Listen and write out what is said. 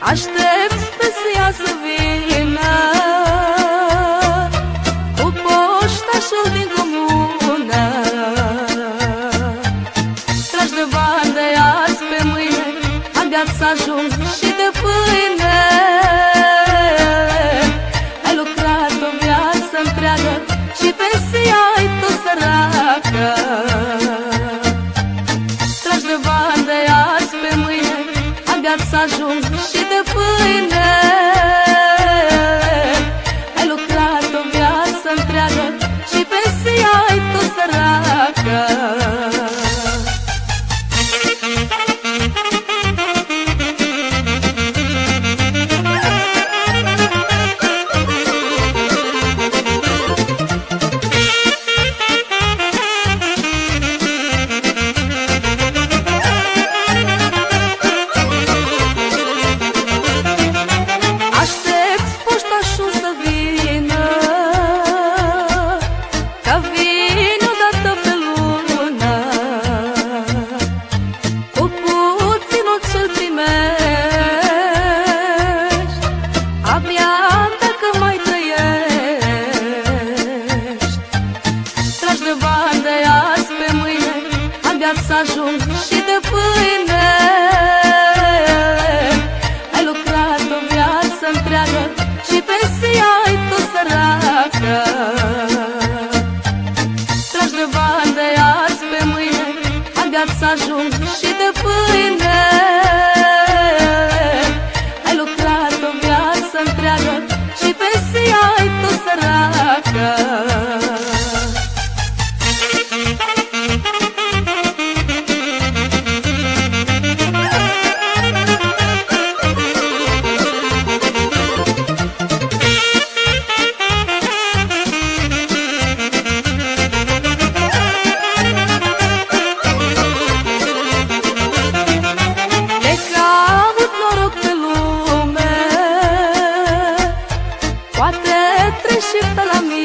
Aștept să iasă vină cu poștașul din comună. Tragi de bani de azi pe mâine, abia să ajung și de pâine. Ai lucrat o viață întreagă și pensia ai tot săracă. Tragi de bani de azi pe mâine, abia să ajung și de pâine. Ai lucrat o viață întreagă și pensia ai tot săracă. Să ajung și de pâine. Ai lucrat o viață întreagă și pensia ai tot săracă. Tragi de bani de azi pe mâine, abia să ajung și de pâine. Ai lucrat o viață întreagă și pensia ai tot săracă. Poate treci și pe la mine.